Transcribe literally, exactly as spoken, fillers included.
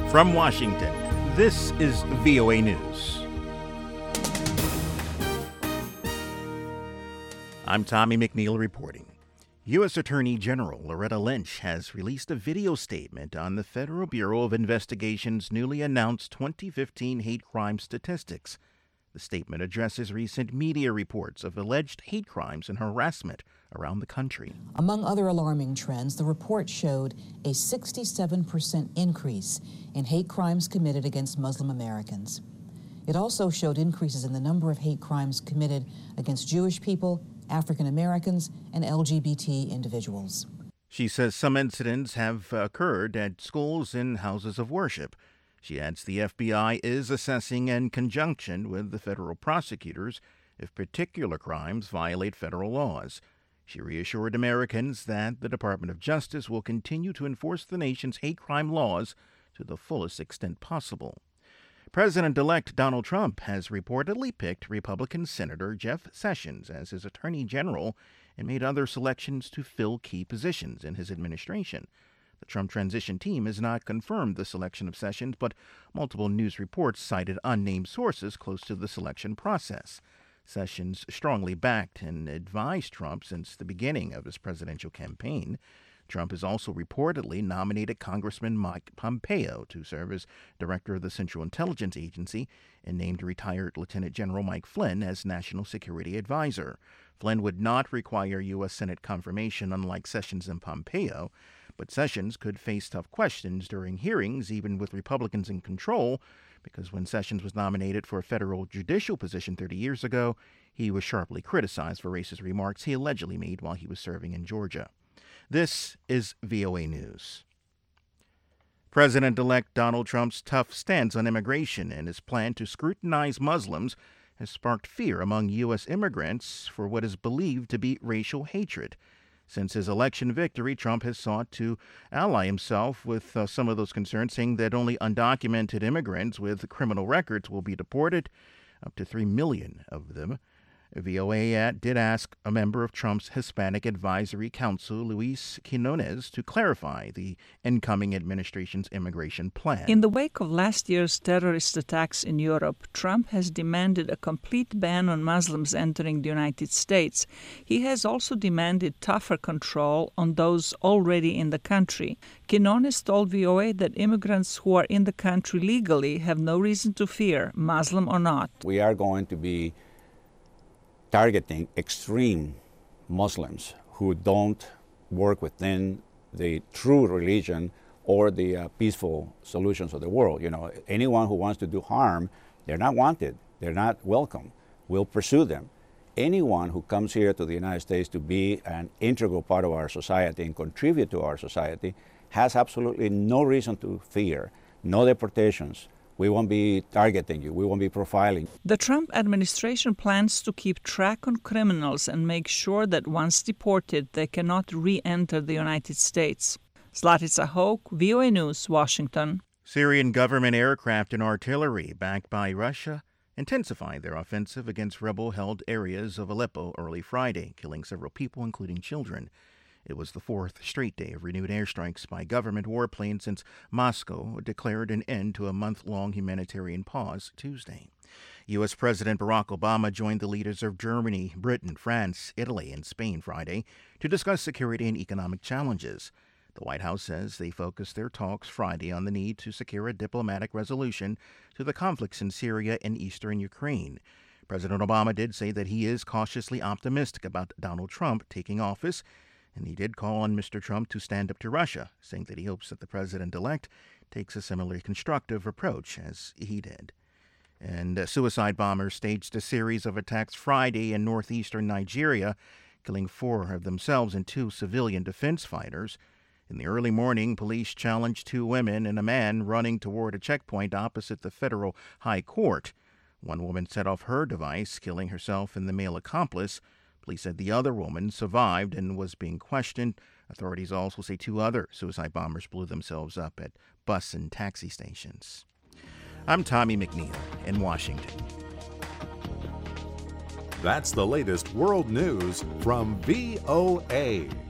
From Washington, this is V O A News. I'm Tommy McNeil reporting. U S. Attorney General Loretta Lynch has released a video statement on the Federal Bureau of Investigation's newly announced twenty fifteen hate crime statistics. The statement addresses recent media reports of alleged hate crimes and harassment around the country. Among other alarming trends, the report showed a sixty-seven percent increase in hate crimes committed against Muslim Americans. It also showed increases in the number of hate crimes committed against Jewish people, African Americans, and L G B T individuals. She says some incidents have occurred at schools and houses of worship. She adds the F B I is assessing in conjunction with the federal prosecutors if particular crimes violate federal laws. She reassured Americans that the Department of Justice will continue to enforce the nation's hate crime laws to the fullest extent possible. President-elect Donald Trump has reportedly picked Republican Senator Jeff Sessions as his Attorney General and made other selections to fill key positions in his administration. The Trump transition team has not confirmed the selection of Sessions, but multiple news reports cited unnamed sources close to the selection process. Sessions strongly backed and advised Trump since the beginning of his presidential campaign. Trump has also reportedly nominated Congressman Mike Pompeo to serve as director of the Central Intelligence Agency and named retired Lieutenant General Mike Flynn as National Security Advisor. Flynn would not require U S. Senate confirmation, unlike Sessions and Pompeo, but Sessions could face tough questions during hearings, even with Republicans in control, because when Sessions was nominated for a federal judicial position thirty years ago, he was sharply criticized for racist remarks he allegedly made while he was serving in Georgia. This is V O A News. President-elect Donald Trump's tough stance on immigration and his plan to scrutinize Muslims has sparked fear among U S immigrants for what is believed to be racial hatred. Since his election victory, Trump has sought to ally himself with uh, some of those concerns, saying that only undocumented immigrants with criminal records will be deported, up to three million of them. V O A did ask a member of Trump's Hispanic Advisory Council, Luis Quinones, to clarify the incoming administration's immigration plan. In the wake of last year's terrorist attacks in Europe, Trump has demanded a complete ban on Muslims entering the United States. He has also demanded tougher control on those already in the country. Quinones told V O A that immigrants who are in the country legally have no reason to fear, Muslim or not. We are going to be targeting extreme Muslims who don't work within the true religion or the uh, peaceful solutions of the world. You know, anyone who wants to do harm, they're not wanted, they're not welcome. We'll pursue them. Anyone who comes here to the United States to be an integral part of our society and contribute to our society has absolutely no reason to fear, no deportations. We won't be targeting you. We won't be profiling. The Trump administration plans to keep track on criminals and make sure that once deported, they cannot re-enter the United States. Zlatica Hoke, V O A News, Washington. Syrian government aircraft and artillery backed by Russia intensified their offensive against rebel-held areas of Aleppo early Friday, killing several people, including children. It was the fourth straight day of renewed airstrikes by government warplanes since Moscow declared an end to a month-long humanitarian pause Tuesday. U S. President Barack Obama joined the leaders of Germany, Britain, France, Italy, and Spain Friday to discuss security and economic challenges. The White House says they focused their talks Friday on the need to secure a diplomatic resolution to the conflicts in Syria and eastern Ukraine. President Obama did say that he is cautiously optimistic about Donald Trump taking office, and he did call on Mister Trump to stand up to Russia, saying that he hopes that the president-elect takes a similarly constructive approach as he did. And uh, suicide bombers staged a series of attacks Friday in northeastern Nigeria, killing four of themselves and two civilian defense fighters. In the early morning, police challenged two women and a man running toward a checkpoint opposite the federal high court. One woman set off her device, killing herself and the male accomplice. Police said the other woman survived and was being questioned. Authorities also say two other suicide bombers blew themselves up at bus and taxi stations. I'm Tommy McNeil in Washington. That's the latest world news from V O A.